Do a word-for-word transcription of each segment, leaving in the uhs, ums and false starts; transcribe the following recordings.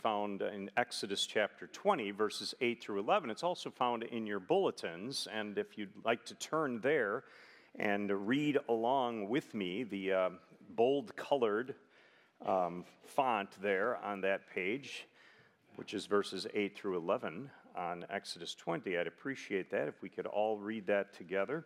Found in Exodus chapter twenty, verses eight through eleven. It's also found in your bulletins, and if you'd like to turn there and read along with me, the uh, bold-colored um, font there on that page, which is verses eight through eleven on Exodus twenty, I'd appreciate that if we could all read that together.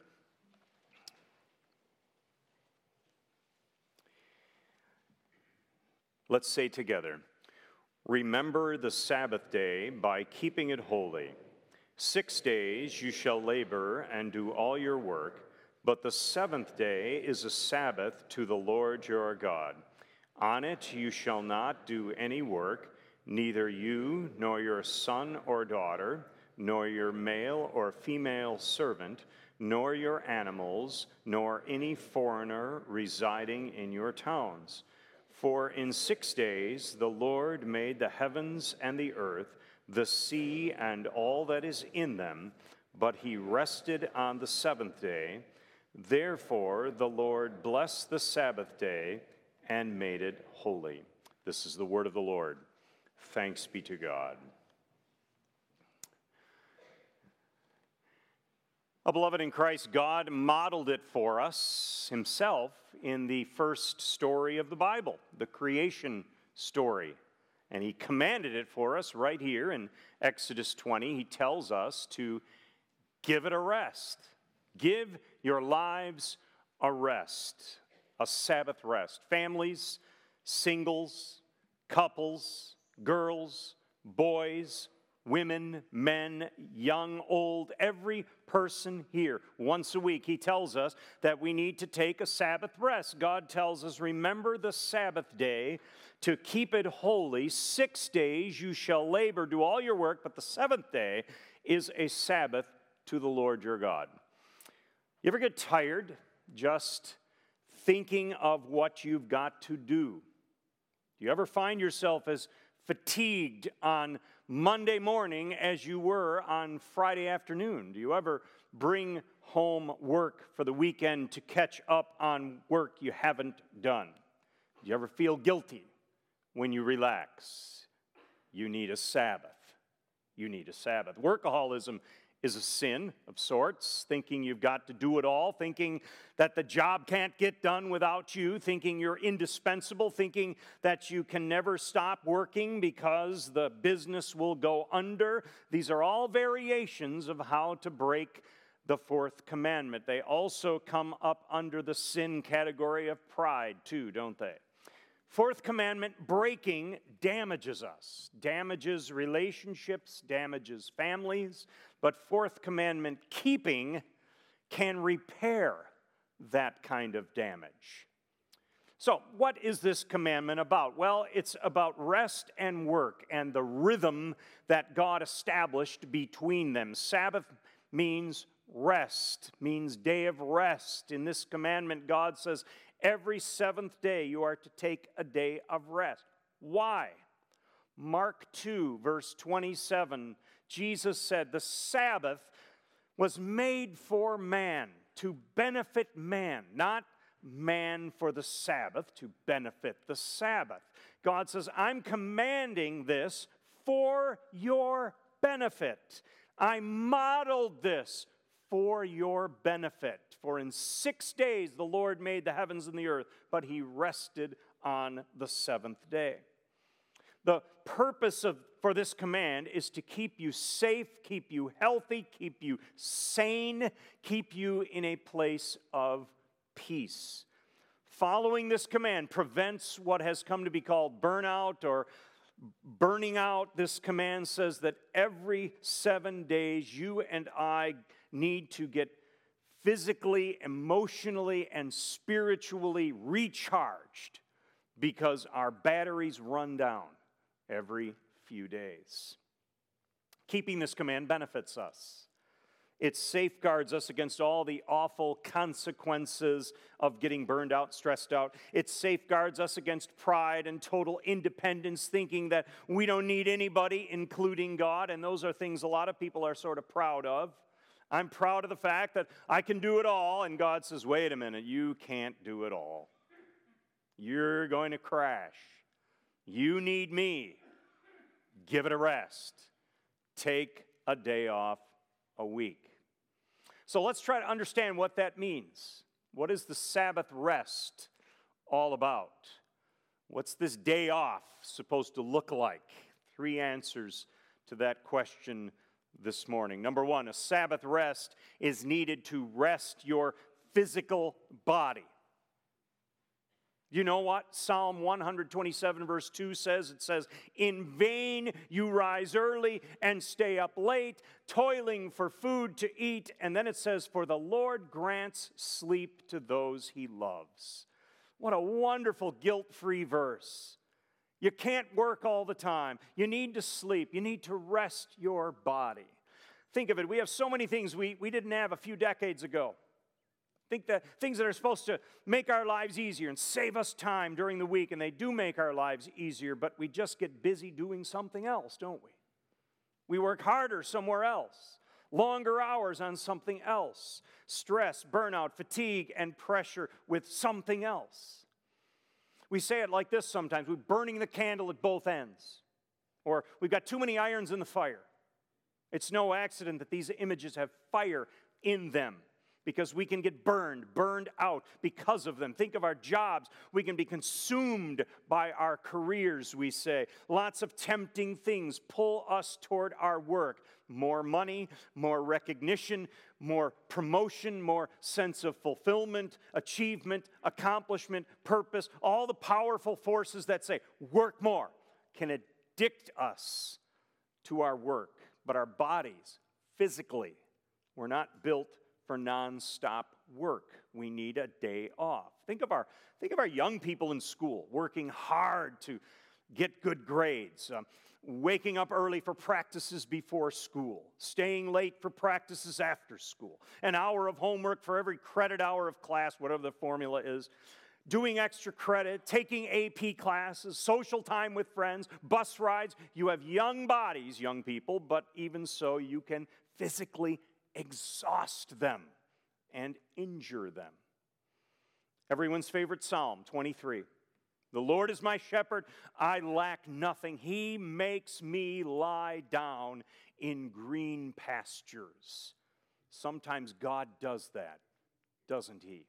Let's say together, "Remember the Sabbath day by keeping it holy. Six days you shall labor and do all your work, but the seventh day is a Sabbath to the Lord your God. On it you shall not do any work, neither you nor your son or daughter, nor your male or female servant, nor your animals, nor any foreigner residing in your towns. For in six days the Lord made the heavens and the earth, the sea and all that is in them, but he rested on the seventh day. Therefore the Lord blessed the Sabbath day and made it holy." This is the word of the Lord. Thanks be to God. Oh, beloved in Christ, God modeled it for us himself in the first story of the Bible, the creation story. And he commanded it for us right here in Exodus twenty. He tells us to give it a rest. Give your lives a rest, a Sabbath rest. Families, singles, couples, girls, boys, women, men, young, old, every person here, once a week, he tells us that we need to take a Sabbath rest. God tells us, remember the Sabbath day to keep it holy. Six days you shall labor, do all your work, but the seventh day is a Sabbath to the Lord your God. You ever get tired just thinking of what you've got to do? Do you ever find yourself as fatigued on Monday morning as you were on Friday afternoon? Do you ever bring home work for the weekend to catch up on work you haven't done? Do you ever feel guilty when you relax? You need a Sabbath. You need a Sabbath. Workaholism is a sin of sorts, thinking you've got to do it all, thinking that the job can't get done without you, thinking you're indispensable, thinking that you can never stop working because the business will go under. These are all variations of how to break the fourth commandment. They also come up under the sin category of pride too, don't they? Fourth commandment breaking damages us, damages relationships, damages families, but fourth commandment keeping can repair that kind of damage. So, what is this commandment about? Well, it's about rest and work and the rhythm that God established between them. Sabbath means rest, means day of rest. In this commandment, God says, every seventh day you are to take a day of rest. Why? Mark two, verse twenty-seven, Jesus said, the Sabbath was made for man, to benefit man, not man for the Sabbath, to benefit the Sabbath. God says, I'm commanding this for your benefit. I modeled this for your benefit. For in six days the Lord made the heavens and the earth, but he rested on the seventh day. The purpose of for this command is to keep you safe, keep you healthy, keep you sane, keep you in a place of peace. Following this command prevents what has come to be called burnout or burning out. This command says that every seven days you and I need to get physically, emotionally, and spiritually recharged because our batteries run down every few days. Keeping this command benefits us. It safeguards us against all the awful consequences of getting burned out, stressed out. It safeguards us against pride and total independence, thinking that we don't need anybody, including God, and those are things a lot of people are sort of proud of. I'm proud of the fact that I can do it all, and God says, wait a minute, you can't do it all. You're going to crash. You need me. give it a rest. Take a day off a week. So let's try to understand what that means. What is the Sabbath rest all about? What's this day off supposed to look like? Three answers to that question this morning. Number one, a Sabbath rest is needed to rest your physical body. You know what Psalm one twenty-seven verse two says? It says, "In vain you rise early and stay up late, toiling for food to eat." And then it says, "For the Lord grants sleep to those he loves." What a wonderful guilt-free verse. You can't work all the time. You need to sleep. You need to rest your body. Think of it. We have so many things we, we didn't have a few decades ago. Think that things that are supposed to make our lives easier and save us time during the week, and they do make our lives easier, but we just get busy doing something else, don't we? We work harder somewhere else, longer hours on something else, stress, burnout, fatigue, and pressure with something else. We say it like this sometimes: we're burning the candle at both ends, or we've got too many irons in the fire. It's no accident that these images have fire in them, because we can get burned, burned out because of them. Think of our jobs. We can be consumed by our careers, we say. Lots of tempting things pull us toward our work. More money, more recognition, more promotion, more sense of fulfillment, achievement, accomplishment, purpose. All the powerful forces that say, work more, can addict us to our work. But our bodies, physically, we're not built for nonstop work. We need a day off. Think of our, think of our young people in school working hard to get good grades, um, waking up early for practices before school, staying late for practices after school, an hour of homework for every credit hour of class, whatever the formula is, doing extra credit, taking A P classes, social time with friends, bus rides. You have young bodies, young people, but even so, you can physically exhaust them and injure them. Everyone's favorite Psalm, twenty-three. "The Lord is my shepherd, I lack nothing. He makes me lie down in green pastures." Sometimes God does that, doesn't he?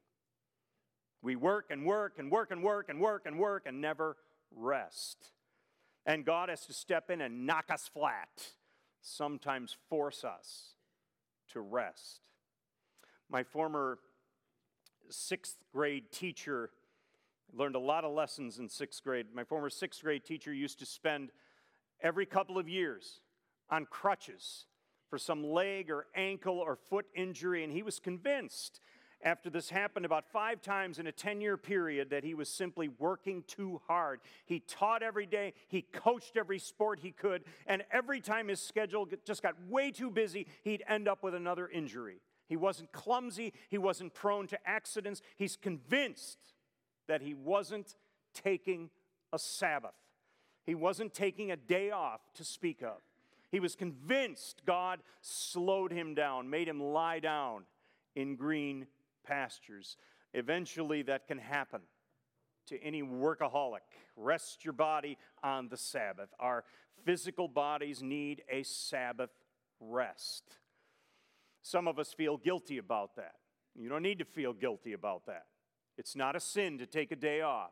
We work and work and work and work and work and work and never rest. And God has to step in and knock us flat, sometimes force us to rest. My former sixth grade teacher learned a lot of lessons in sixth grade. My former sixth grade teacher used to spend every couple of years on crutches for some leg or ankle or foot injury, and he was convinced after this happened about five times in a ten-year period that he was simply working too hard. He taught every day, he coached every sport he could, and every time his schedule just got way too busy, he'd end up with another injury. He wasn't clumsy, he wasn't prone to accidents. He's convinced that he wasn't taking a Sabbath. He wasn't taking a day off to speak of. He was convinced God slowed him down, made him lie down in green pastures. Eventually, that can happen to any workaholic. Rest your body on the Sabbath. Our physical bodies need a Sabbath rest. Some of us feel guilty about that. You don't need to feel guilty about that. It's not a sin to take a day off.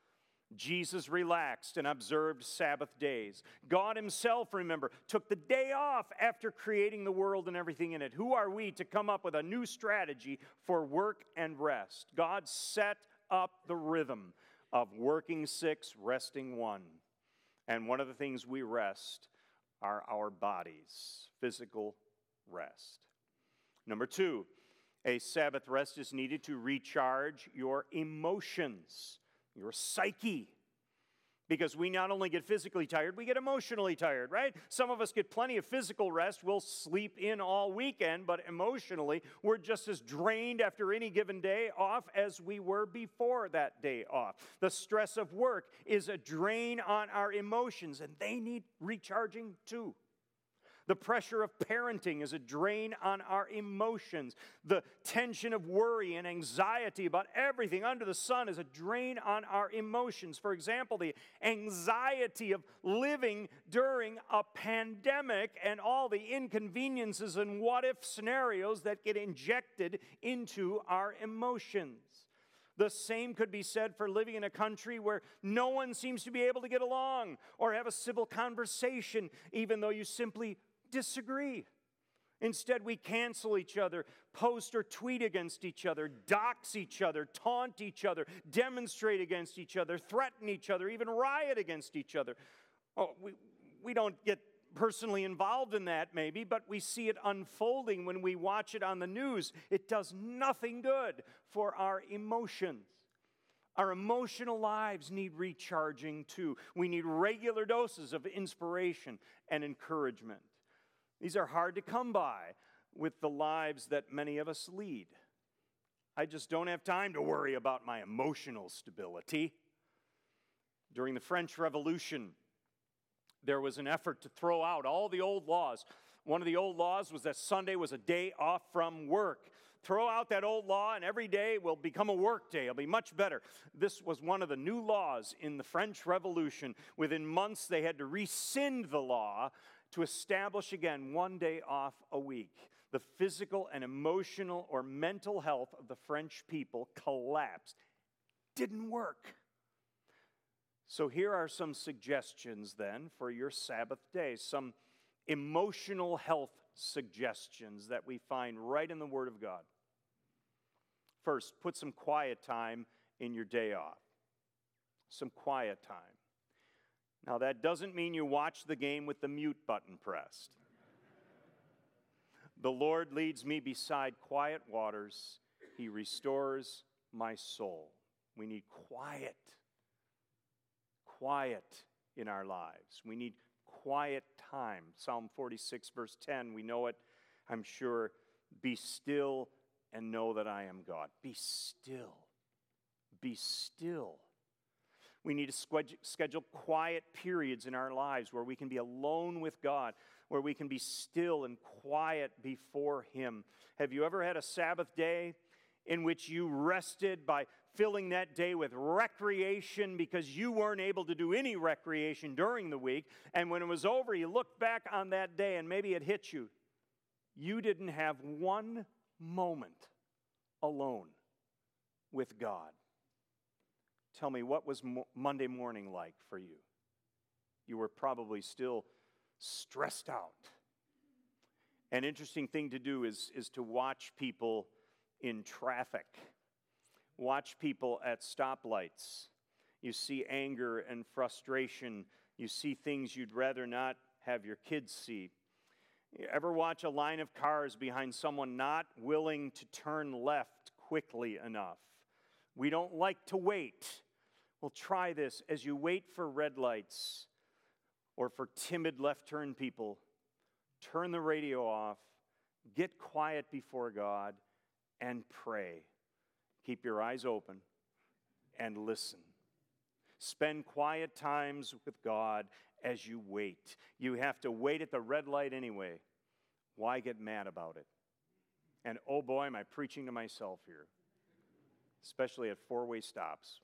Jesus relaxed and observed Sabbath days. God himself, remember, took the day off after creating the world and everything in it. Who are we to come up with a new strategy for work and rest? God set up the rhythm of working six, resting one. And one of the things we rest are our bodies, physical rest. Number two, a Sabbath rest is needed to recharge your emotions, your psyche. Because we not only get physically tired, we get emotionally tired, right? Some of us get plenty of physical rest. We'll sleep in all weekend, but emotionally, we're just as drained after any given day off as we were before that day off. The stress of work is a drain on our emotions, and they need recharging too. The pressure of parenting is a drain on our emotions. The tension of worry and anxiety about everything under the sun is a drain on our emotions. For example, the anxiety of living during a pandemic and all the inconveniences and what-if scenarios that get injected into our emotions. The same could be said for living in a country where no one seems to be able to get along or have a civil conversation, even though you simply disagree. Instead, we cancel each other, post or tweet against each other, dox each other, taunt each other, demonstrate against each other, threaten each other, even riot against each other. Oh, we, we don't get personally involved in that maybe, but we see it unfolding when we watch it on the news. It does nothing good for our emotions. Our emotional lives need recharging too. We need regular doses of inspiration and encouragement. These are hard to come by with the lives that many of us lead. I just don't have time to worry about my emotional stability. During the French Revolution, there was an effort to throw out all the old laws. One of the old laws was that Sunday was a day off from work. Throw out that old law and every day will become a work day. It'll be much better. This was one of the new laws in the French Revolution. Within months, they had to rescind the law to establish again one day off a week. The physical and emotional or mental health of the French people collapsed. Didn't work. So here are some suggestions then for your Sabbath day, some emotional health suggestions that we find right in the Word of God. First, put some quiet time in your day off. Some quiet time. Now, that doesn't mean you watch the game with the mute button pressed. The Lord leads me beside quiet waters. He restores my soul. We need quiet. Quiet in our lives. We need quiet time. Psalm forty-six, verse ten, we know it, I'm sure. Be still and know that I am God. Be still. Be still. We need to schedule quiet periods in our lives where we can be alone with God, where we can be still and quiet before Him. Have you ever had a Sabbath day in which you rested by filling that day with recreation because you weren't able to do any recreation during the week, and when it was over, you looked back on that day and maybe it hit you. You didn't have one moment alone with God. Tell me, what was Mo- Monday morning like for you? You were probably still stressed out. An interesting thing to do is, is to watch people in traffic. Watch people at stoplights. You see anger and frustration. You see things you'd rather not have your kids see. You ever watch a line of cars behind someone not willing to turn left quickly enough? We don't like to wait. Well, try this. As you wait for red lights or for timid left turn people, turn the radio off, get quiet before God, and pray. Keep your eyes open and listen. Spend quiet times with God as you wait. You have to wait at the red light anyway. Why get mad about it? And oh boy, am I preaching to myself here, especially at four-way stops.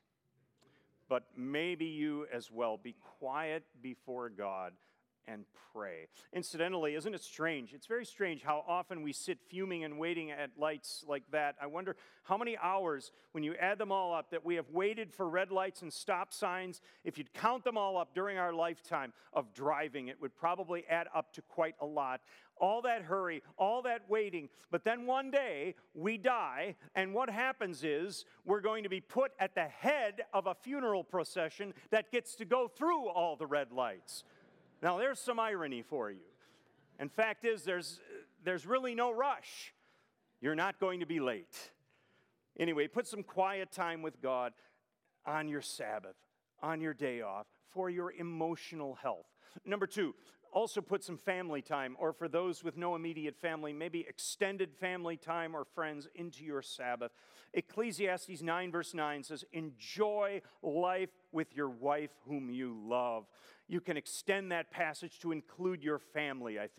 But maybe you as well. Be quiet before God and pray. Incidentally, isn't it strange? It's very strange how often we sit fuming and waiting at lights like that. I wonder how many hours, when you add them all up, that we have waited for red lights and stop signs. If you'd count them all up during our lifetime of driving, it would probably add up to quite a lot. All that hurry, all that waiting, but then one day we die, and what happens is we're going to be put at the head of a funeral procession that gets to go through all the red lights. Now, there's some irony for you. And fact is, there's, there's really no rush. You're not going to be late. Anyway, put some quiet time with God on your Sabbath, on your day off, for your emotional health. Number two, also put some family time, or for those with no immediate family, maybe extended family time or friends into your Sabbath. Ecclesiastes nine, verse nine says, enjoy life with your wife whom you love. You can extend that passage to include your family, I think.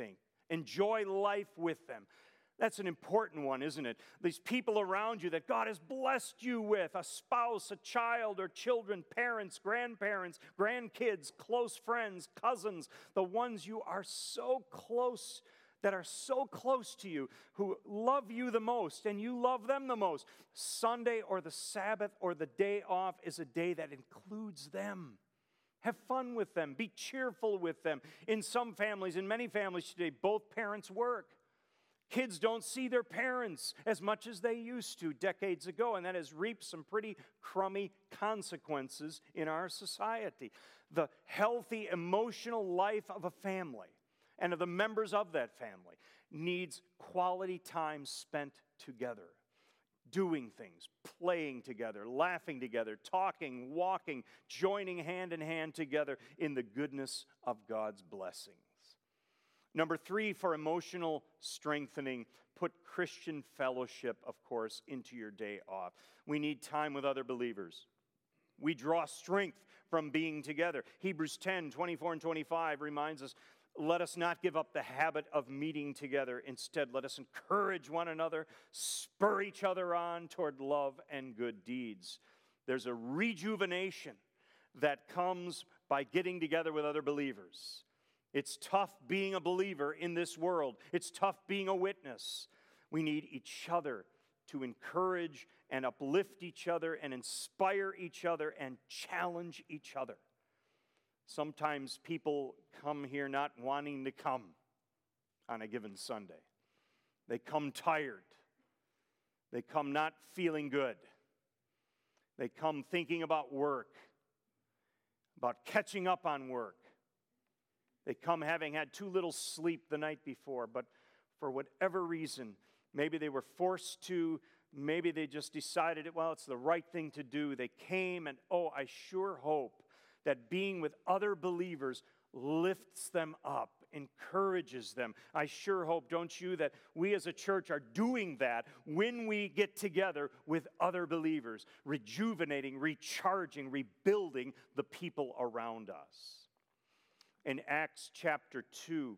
Enjoy life with them. That's an important one, isn't it? These people around you that God has blessed you with, a spouse, a child, or children, parents, grandparents, grandkids, close friends, cousins, the ones you are so close, that are so close to you, who love you the most, and you love them the most. Sunday or the Sabbath or the day off is a day that includes them. Have fun with them. Be cheerful with them. In some families, in many families today, both parents work. Kids don't see their parents as much as they used to decades ago, and that has reaped some pretty crummy consequences in our society. The healthy emotional life of a family and of the members of that family needs quality time spent together. Doing things, playing together, laughing together, talking, walking, joining hand in hand together in the goodness of God's blessings. Number three, for emotional strengthening, put Christian fellowship, of course, into your day off. We need time with other believers. We draw strength from being together. Hebrews ten, twenty-four and twenty-five reminds us, let us not give up the habit of meeting together. Instead, let us encourage one another, spur each other on toward love and good deeds. There's a rejuvenation that comes by getting together with other believers. It's tough being a believer in this world. It's tough being a witness. We need each other to encourage and uplift each other and inspire each other and challenge each other. Sometimes people come here not wanting to come on a given Sunday. They come tired. They come not feeling good. They come thinking about work, about catching up on work. They come having had too little sleep the night before, but for whatever reason, maybe they were forced to, maybe they just decided, well, it's the right thing to do. They came, and oh, I sure hope that being with other believers lifts them up, encourages them. I sure hope, don't you, that we as a church are doing that when we get together with other believers, rejuvenating, recharging, rebuilding the people around us. In Acts chapter two,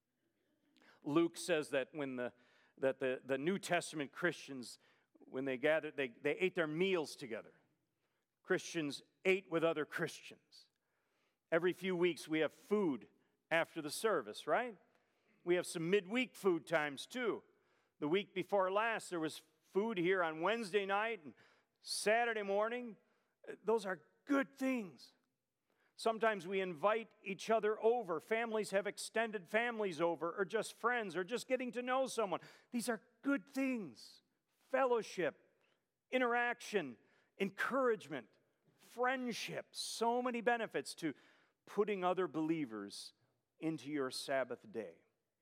Luke says that when the that the, the New Testament Christians, when they gathered, they, they ate their meals together. Christians ate with other Christians. Every few weeks we have food after the service, right? We have some midweek food times too. The week before last there was food here on Wednesday night and Saturday morning. Those are good things. Sometimes we invite each other over. Families have extended families over, or just friends, or just getting to know someone. These are good things. Fellowship, interaction, encouragement, friendship. So many benefits to putting other believers into your Sabbath day.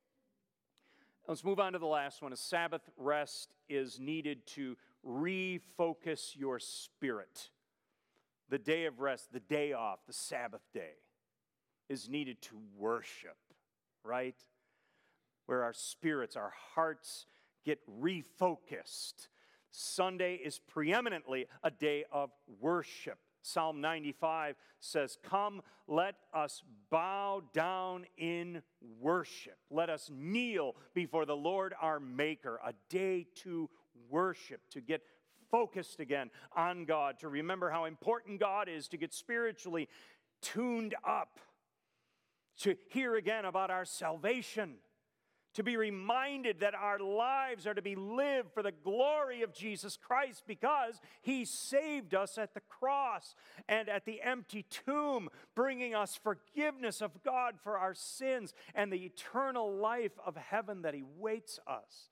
Let's move on to the last one. A Sabbath rest is needed to refocus your spirit. The day of rest, the day off, the Sabbath day, is needed to worship, right? Where our spirits, our hearts get refocused. Sunday is preeminently a day of worship. Psalm ninety-five says, "Come, let us bow down in worship. Let us kneel before the Lord our Maker." A day to worship, to get focused again on God, to remember how important God is, to get spiritually tuned up, to hear again about our salvation, to be reminded that our lives are to be lived for the glory of Jesus Christ because He saved us at the cross and at the empty tomb, bringing us forgiveness of God for our sins and the eternal life of heaven that awaits us.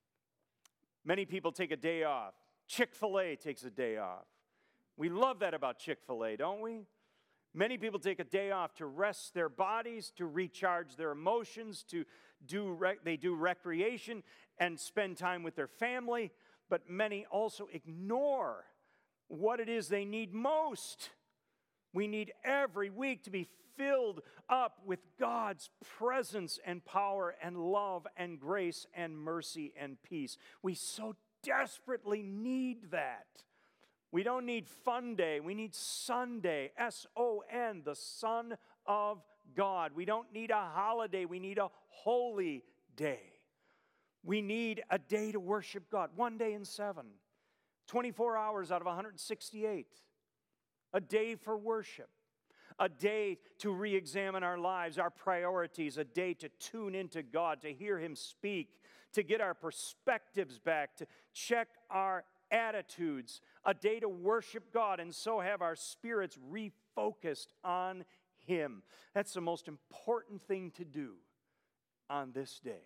Many people take a day off. Chick-fil-A takes a day off. We love that about Chick-fil-A, don't we? Many people take a day off to rest their bodies, to recharge their emotions, to do rec- they do recreation and spend time with their family, but many also ignore what it is they need most. We need every week to be filled up with God's presence and power and love and grace and mercy and peace. We so desperately need that. We don't need fun day. We need Sunday, S O N, the Son of God. We don't need a holiday. We need a holy day. We need a day to worship God. One day in seven. twenty-four hours out of one hundred sixty-eight. A day for worship. A day to re-examine our lives, our priorities. A day to tune into God, to hear Him speak, to get our perspectives back, to check our attitudes. A day to worship God and so have our spirits refocused on Him. That's the most important thing to do on this day.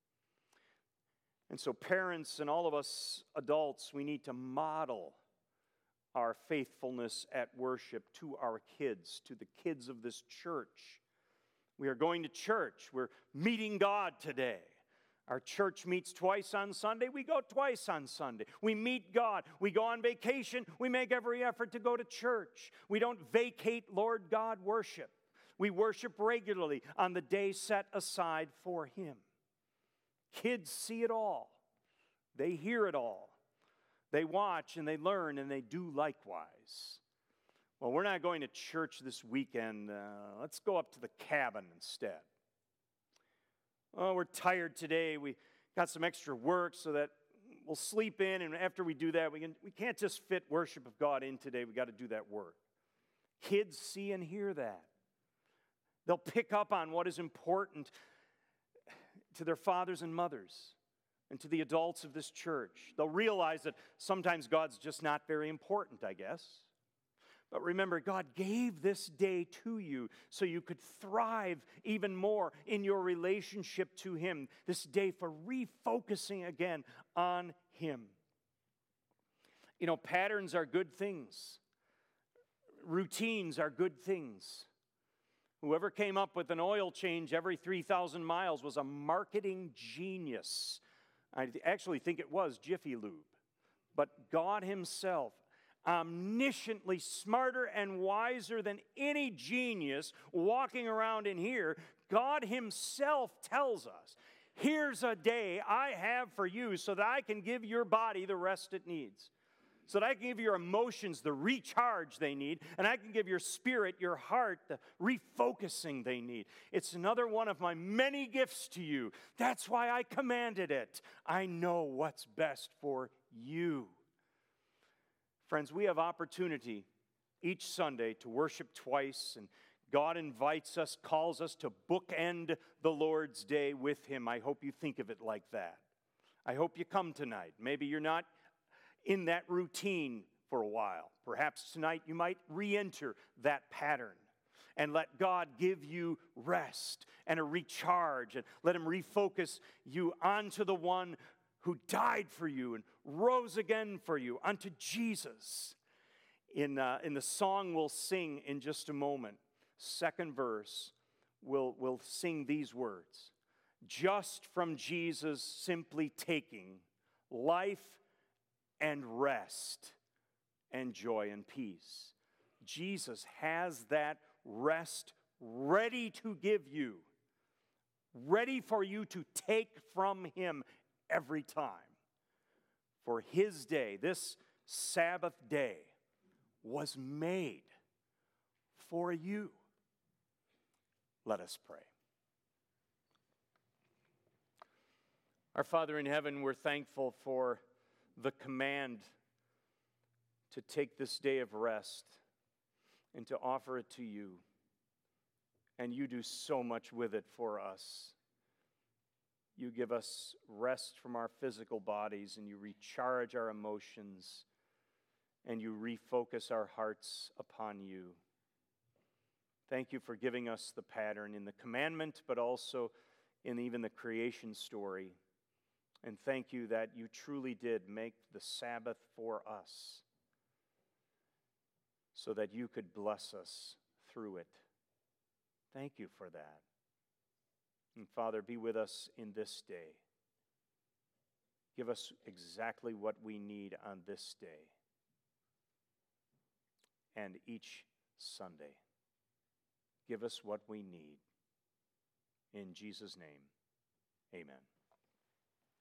And so parents and all of us adults, we need to model our faithfulness at worship to our kids, to the kids of this church. We are going to church. We're meeting God today. Our church meets twice on Sunday. We go twice on Sunday. We meet God. We go on vacation. We make every effort to go to church. We don't vacate Lord God worship. We worship regularly on the day set aside for Him. Kids see it all. They hear it all. They watch and they learn and they do likewise. Well, we're not going to church this weekend. Uh, let's go up to the cabin instead. Oh, we're tired today. We got some extra work so that we'll sleep in, and after we do that, we, can, we can't just fit worship of God in today. We got to do that work. Kids see and hear that. They'll pick up on what is important to their fathers and mothers and to the adults of this church. They'll realize that sometimes God's just not very important, I guess. But remember, God gave this day to you so you could thrive even more in your relationship to Him. This day for refocusing again on Him. You know, patterns are good things. Routines are good things. Whoever came up with an oil change every three thousand miles was a marketing genius. I actually think it was Jiffy Lube. But God Himself, omnisciently smarter and wiser than any genius walking around in here, God Himself tells us, here's a day I have for you so that I can give your body the rest it needs. So that I can give your emotions the recharge they need, and I can give your spirit, your heart, the refocusing they need. It's another one of my many gifts to you. That's why I commanded it. I know what's best for you. Friends, we have opportunity each Sunday to worship twice, and God invites us, calls us to bookend the Lord's Day with Him. I hope you think of it like that. I hope you come tonight. Maybe you're not in that routine for a while. Perhaps tonight you might re-enter that pattern and let God give you rest and a recharge, and let Him refocus you onto the one who died for you and rose again for you, unto Jesus. In, uh, in the song we'll sing in just a moment, second verse, we'll, we'll sing these words. Just from Jesus simply taking life and rest and joy and peace. Jesus has that rest ready to give you, ready for you to take from Him every time. For His day, this Sabbath day, was made for you. Let us pray. Our Father in heaven, we're thankful for the command to take this day of rest and to offer it to you. And you do so much with it for us. You give us rest from our physical bodies, and you recharge our emotions, and you refocus our hearts upon you. Thank you for giving us the pattern in the commandment, but also in even the creation story. And thank you that you truly did make the Sabbath for us so that you could bless us through it. Thank you for that. And Father, be with us in this day. Give us exactly what we need on this day and each Sunday. Give us what we need. In Jesus' name, amen.